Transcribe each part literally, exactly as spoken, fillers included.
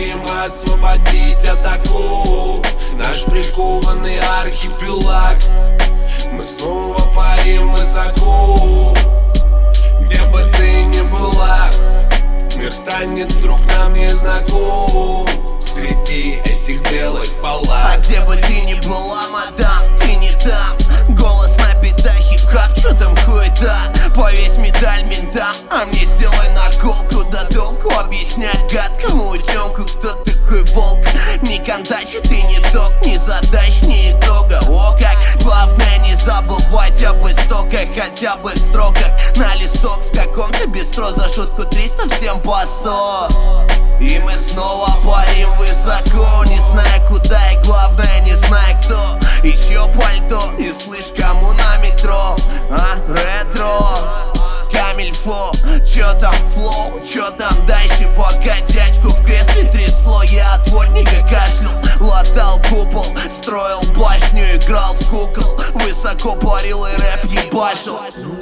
хотим освободить от оков наш прикованный архипелаг. Мы снова парим высоко, где бы ты ни была. Мир станет вдруг нам незнаком среди этих белых палат. А где бы ты ни была, мадам, ты не там. Голос на битах, хип-хап, чё там хуета? Повесь медаль ментам, а мне сделай наколку. Да толку объяснять гадкому утёнку, кто такой волк. Не кондачи, ты не ток, ни задач, ни итога. О как, главное не забывать об истоках, хотя бы в строках. На листок в каком-то бистро за шутку триста, всем по сто. И мы снова парим высоко, не зная куда и главное не зная кто. Еще пальто и слышь, кому на метро, а, ретро. Камильфо, чё там флоу, чё там дальше? Пока дядьку в кресле трясло, я от водника кашлял, латал купол, строил башню, играл в кукол, высоко парил и рэп ебашил.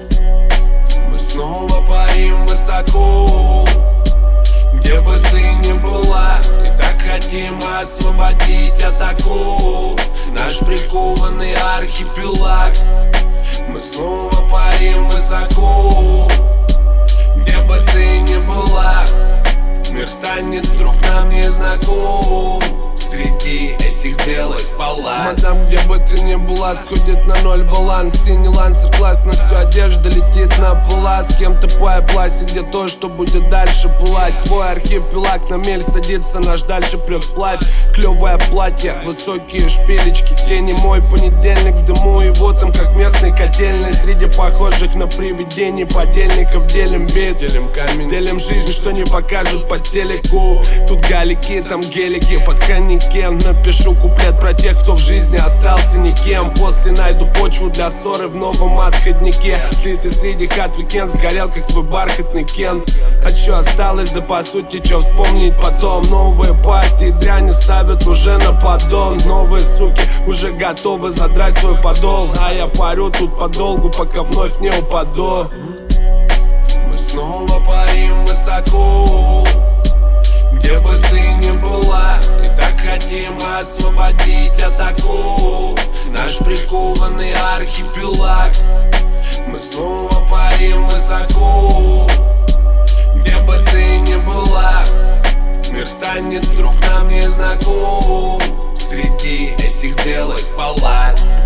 Мы снова парим высоко, где бы ты ни была, и так хотим освободить от оков наш прикованный архипелаг. Мы снова парим высоко, где бы ты ни была. Мир станет вдруг нам незнаком среди этих белых палат. Мадам, где бы ты ни была, сходит на ноль баланс. Синий лансер, классно, всю одежда летит на пола. С кем-то пласе, где то, что будет дальше плать. Твой архипелаг на мель садится, наш дальше прет вплавь. Клевое платье, высокие шпилечки, тени. Мой понедельник в дыму, его там как местный котельный. Среди похожих на привидений подельников делим бит, делим камень, делим жизнь, что не покажут по телеку. Тут галики, там гелики, подханники. Напишу куплет про тех, кто в жизни остался никем. После найду почву для ссоры в новом отходнике. Слитый среди хат уикенд, сгорел как твой бархатный Кент. А чё осталось, да по сути, чё вспомнить потом? Новые партии дряни ставят уже на поддон. Новые суки уже готовы задрать свой подол, а я парю тут подолгу, пока вновь не упаду. Мы снова парим высоко, где бы ты ни была, и так хотим освободить от оков наш прикованный архипелаг. Мы снова парим высоко, где бы ты ни была. Мир станет вдруг нам незнаком среди этих белых палат.